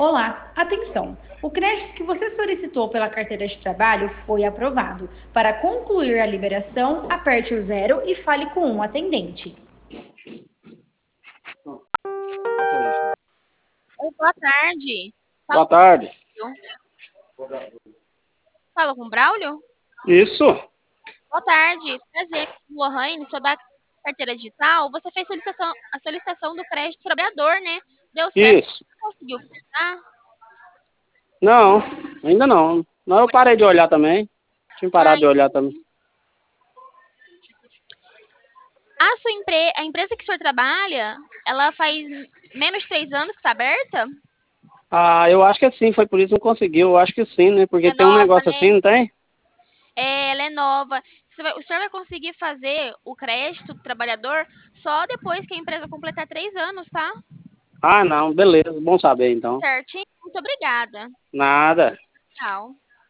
Olá, atenção! O crédito que você solicitou pela carteira de trabalho foi aprovado. Para concluir a liberação, aperte o zero e fale com um atendente. Oi, boa tarde. Boa Fala com o tarde. Braulio. Fala com o Braulio? Isso, Boa tarde. Prazer, Lohane, sou da carteira digital. Você fez a solicitação do crédito trabalhador, né? Deu certo? isso. Conseguiu pegar? Não, ainda não. Não, eu parei de olhar também. Tinha Ah, parado de olhar também. a empresa que o senhor trabalha, ela faz menos de 3 anos que está aberta? Ah, eu acho que sim, foi por isso que não conseguiu. Eu acho que sim, né? Porque É tem um nova, negócio né? assim, não tem? É, ela é nova. O senhor vai conseguir fazer o crédito do trabalhador só depois que a empresa completar 3 anos, tá? Ah, não, beleza. Bom saber então. Certinho? Muito obrigada. Nada. Tchau.